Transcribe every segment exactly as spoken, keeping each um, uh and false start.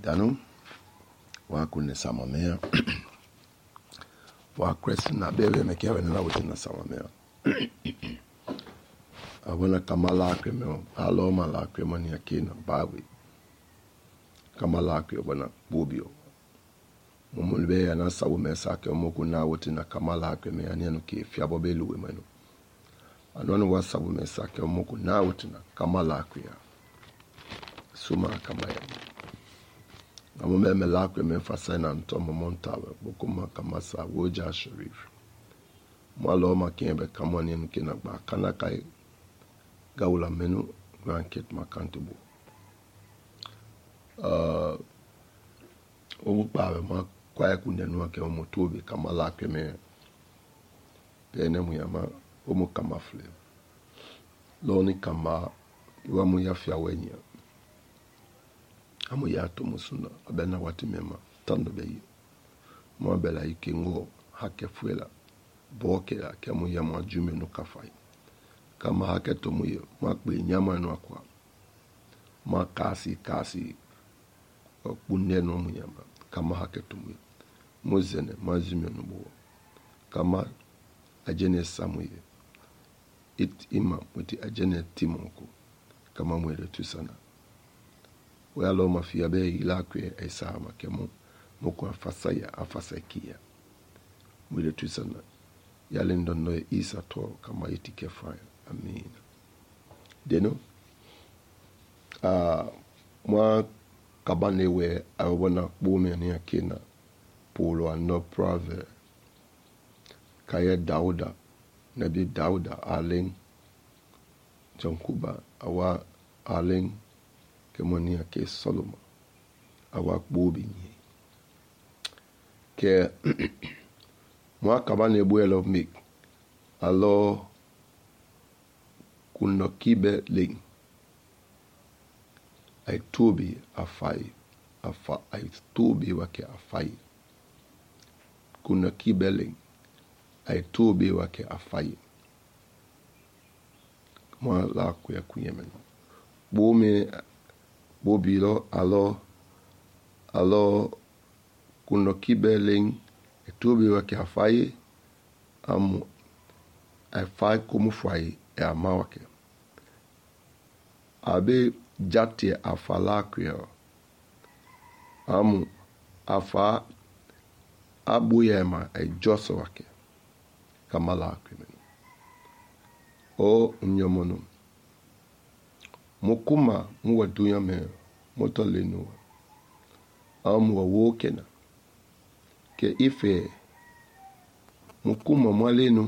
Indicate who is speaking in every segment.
Speaker 1: Dano wa kunne samamea wa kresi na bebe mekewe na wote na samamea abona kamala kremo alo mala kremo ni akina bawi kamala kremo bana bobio mumulbe ya na sawu mesa ke moku na wote na kamala kremo ya no ke fiabo beluwe mano anono wa sawu mesa ke moku na wote na kamala kremo suma kamaya Amo me me lakwe me fasa na ntomo montawe bokuma kamasa woja sharif mwalo ma kembe kamoni nkina ba kana kai gaula menu blanket makantibu uh obu pawe ma kwa kunde no ke omo tobi kama lakwe me pene mu yama omo kama fle loni kama iwa mu ya fia wenya amu ya to musuna abena wati mema tando beyi mo bela ikingo hake fuela boke la kemu ya majume no kafai kama hake to muye makbe nyama no akwa makasi kasi kunne no muyama kama hake to muye mozene majume no bo kama ajene samuye it ima muti ajene timonko kama mwele tusana walo mafia be ilakwe aisama kemo moko afasaya afasakia mwile tusana yale ndono isa to kama itike fire amin deno ah uh, mwa kabane we awona bome ni akina polo no prove kaya dauda nabi dauda alen jankuba awa alen kemoni ake Solomon awa bobi ni ke mwa kabane buelo mik alo kuno kibe ling ai tobi afai afa ai tobi wake afai kuno kibe ling ai tobi wake afai mwa la kuya kunyemen bome bobilo alo alo kuno kibeling etubi wake afai amu afai kumu fai e amawake abe jati afalakwio amu afa abuyema e joso wake kamalakwi o nyomono mukuma muwa dunya me motolenu amu wa wokena ke ife mukuma mwalenu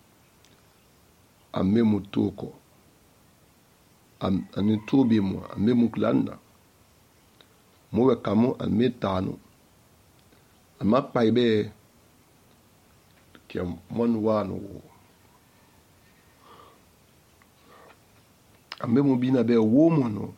Speaker 1: ame mutuko am anitubi mu ame muklanda muwe kamu ame tanu ama paibe ke monwanu ame mu bina be womono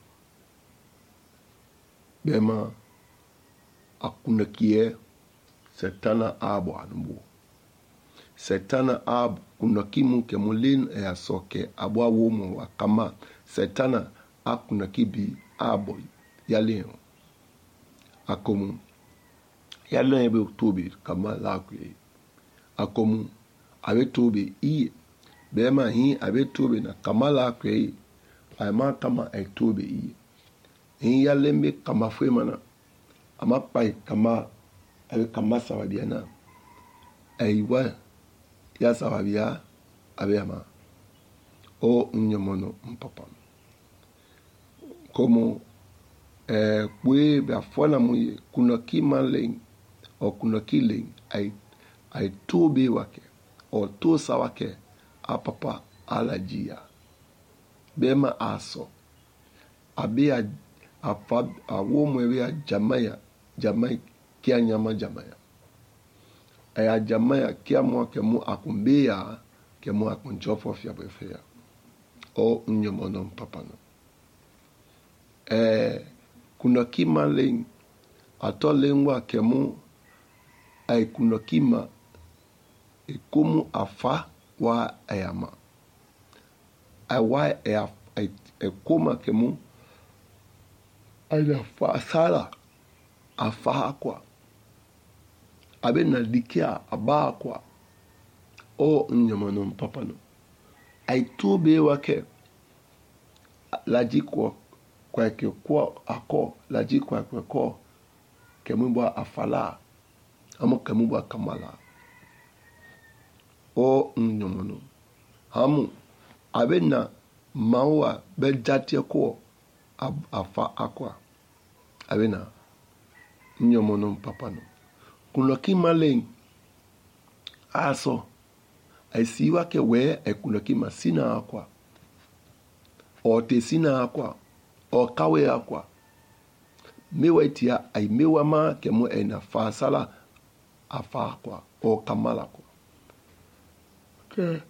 Speaker 1: bema akuna kie setana abo anbu setana ab kuna kimu ke mulin e asoke abo womo wakama setana akuna kibi abo yale akomu yale be oktobi kama lakwe akomu abe tobi i bema hi abe tobi na kama lakwe ama kama ai tobe i in ya lembe kama fwe mana ama pai kama ai kama sawabiana ai wa ya sawabia abe ama o nyomono mpapa como eh kwe ba fona mu kuna kimale o kuna kile ai ai tobe wake o to sawake apapa alajia bema aso abia afab awomwe ya jamaya jamai kia nyama jamaya aya jamaya kia mwa kemu akumbea kemu akunjofo fya befea o nyomono mpapano eh kuna kima ling ato lengwa kemu ay kuna kima ekumu afa wa ayama awa e koma kemu aina fa sala afa kwa abe na dikia aba kwa o nyamano papa no ai to be wake laji kwa kwa ke kwa ako laji kwa kwa ko kemubwa afala amo kemubwa kamala o nyamano hamu abe na mawa be jatie ko afa akwa abe na nyamano papa no kuloki malen aso aisiwa ke we ekuloki masina akwa o tesina akwa o kawe akwa mewa tia ai mewa ma ke mo ena fa sala afa akwa o kamala kwa ke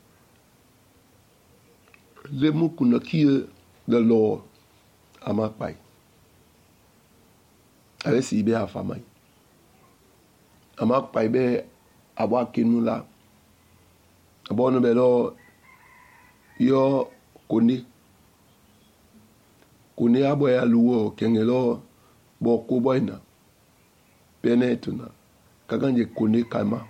Speaker 1: le mu kuloki le lo amapai ale si be afa mai amapai be abwa kinula abono belo yo kuni kuni abo ya luwo kengelo bo kuboina penetuna kaganje kuni kama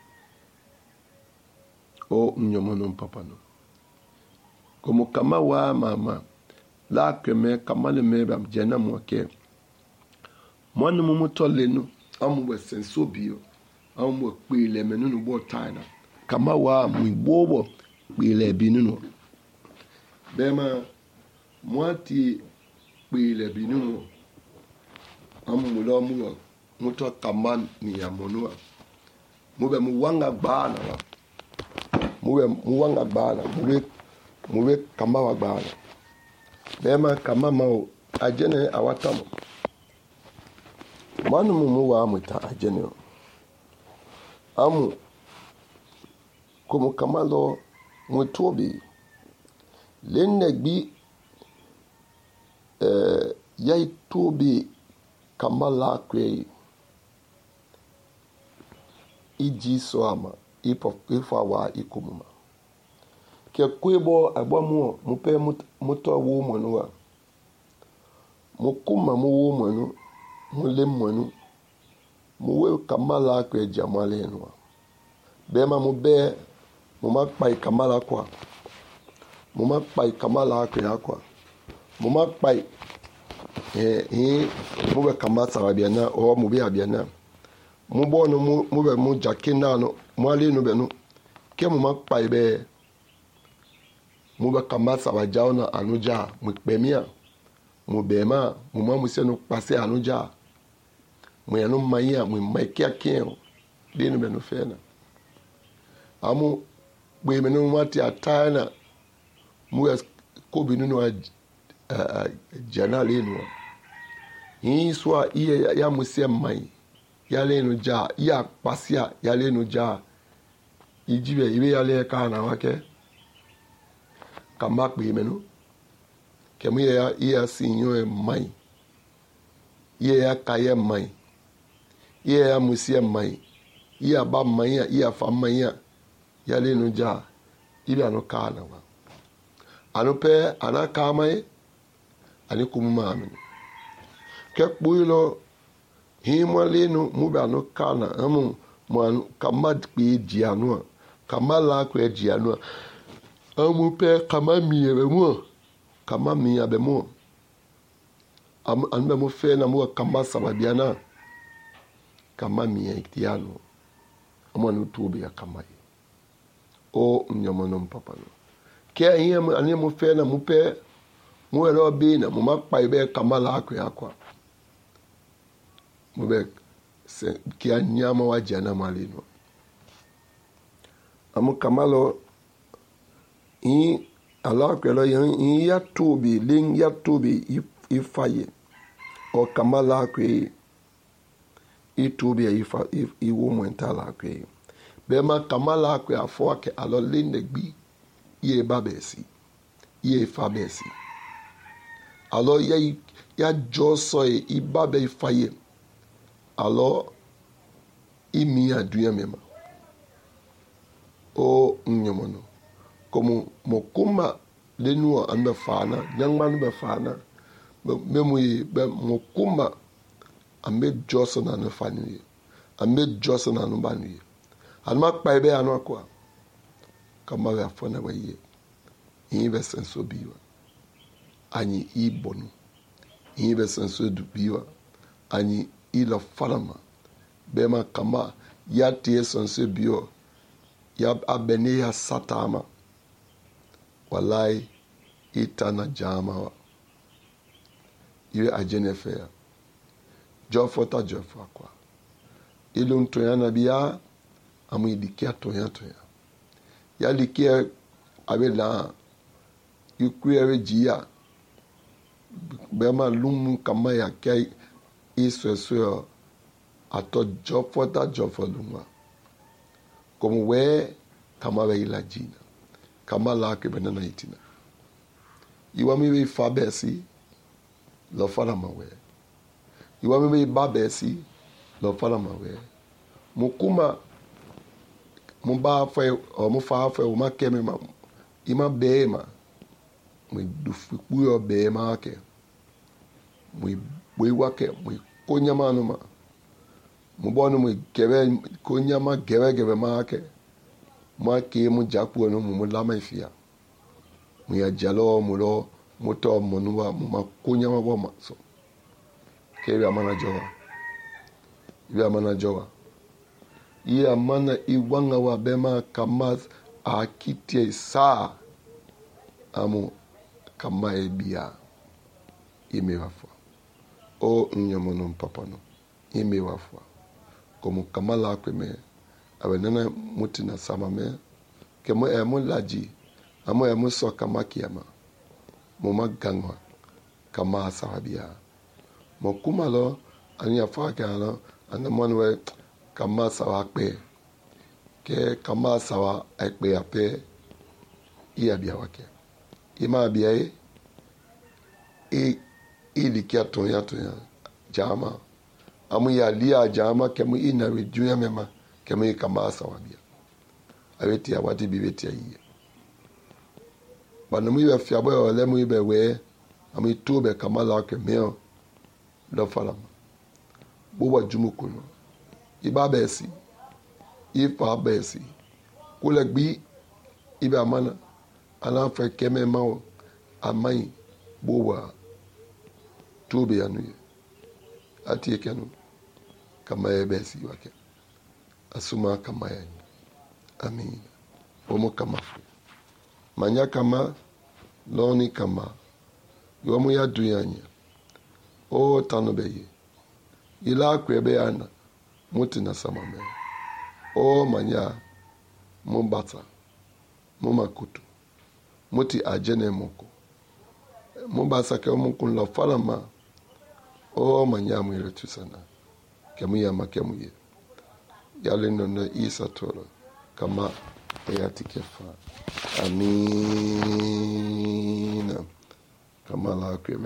Speaker 1: o nyomono papa no como kama wa mama la keme kama le me bam jena mo ke monu mu tolenu amu we sensobio amu pe le menunu bo taina kama wa mu bobo pe le binunu bema mwati pe le binunu amu mu lo mu mu to kama ni ya monua mu be mu wanga bana wa mu be mu wanga bana mu be mu be kama wa bana bema kama ma ajene awatamo manu mu wa mu ta ajene amu como kamalo mutobi lenegbi eh yai tobi kamala kwe iji soama ipo ifa wa ikumuma ke kwebo agbamu mupe muto wo monwa mukuma mu wo monu mule monu muwe kamala kwe jamale nwa bema mu be mo ma pa kamala kwa mo ma pa kamala kwa kwa mo ma pa eh eh mo be kamala sarabia na o mo be abia na mo bo no mo be mo jakina no mo ale no be no ke mo ma pa be mo be kamala sabaja na anuja mo pemia mo be ma mo ma mo se no pase anuja mo ya no maya mo mai kia kien de no be no fe na amu bwe menu mati atana muya kobi nunu a jana lenu yin swa iye ya musia mai ya lenu ja ya pasia ya lenu ja ijibe ibe ya le ka na wake kama bwe menu kemu ya iya sinyo mai iye ya kaye mai iye ya musia mai iya ba mai iya fa mai yale no ja ibi anu kana wa anu pe ana kama ani kumuma amin ke puilo himo lenu muba anu kana amu mo kama pe dianu kama la kwe dianu amu pe kama miye be mo kama miya be mo am anu be mo fe na mo kama sababiana kama miye dianu amu anu tubi ya kama o nyamono papa no ke ayi ani mo fe na mo pe mo ero bi na mo ma pa ibe kamala akwa akwa mo be se ki anyama wa jana malino amu kamalo i ala ko lo yin ya tobi lin ya tobi ifaye o kamala akwa i tobi ifa i wo mo entala akwa bema kamala akwe afo ake alo lindegbi ye babesi ye fabesi alo ya ya joso e ibabe ifaye alo imi aduya mema o nyomono como mokuma lenu anda fana nyangman be fana memu be mokuma ame joso na no fani ame joso na no banu alma pa ebe anu akwa kama we afona we ye inve senso biwa ani ibonu inve senso du biwa ani ilo falama bema kama ya tie senso biwa ya abene ya satama walai itana jama wa iwe ajenefe ya jofota jofa kwa ilu ntoya na biya amu idikia toya toya ya dikia abe la yukwe jia bema lumu kama ya kai iso so ato jofota jofa lumwa como we kama we ila jina kama la ke benana itina iwa mi be fa besi lo fara mawe iwa mi be ba besi lo fara mawe mukuma mumba fa o mu fa fa o ma keme ma ima be ma mu du fu yo be ma ke mu we wake mu konya manu ma mu bonu mu gebe konya ma gebe gebe ma ke ma ke mu japu no mu la ma fia mu ya jalo mu lo mu to mu no mu ma konya ma bo ma so ke ya mana jowa ya mana jowa ya mana iwanga wa bema kama akitie saa amu kama ebia imewafwa o nyamono mpapano imewafwa komu kama la kweme abenana mutina sama me kemo emu laji amo emu so kama kiyama mo magangwa kama sahabia mo kumalo ani afa kana anamonwe kama sawa pe ke kama sawa ekpe ape iya bia wake ima bia e e ili kia tonya tonya jama amu ya lia jama kemu ina rejuya mema kemu kama sawa bia aweti ya wati bibeti ya iye bana mu ibe fiabo ya ole mu ibe we amu itube kama la ke meo lo falama buwa jumukuno iba besi ifa besi kule gbi ibe amana ana fe keme mawo amai buwa tube ya nuye ati ekenu kama ya besi wake asuma kama ya amin omo kama fu manya kama loni kama yomu ya duyanya o tanobeye ila kwebe ana muti na samame o manya mumbata mumakutu muti ajene moko mumbasa ke omunkun la falama o manya mwire tusana kemu ya makemu ye yale nono isa toro kama ayati kefa amina kama la kwebe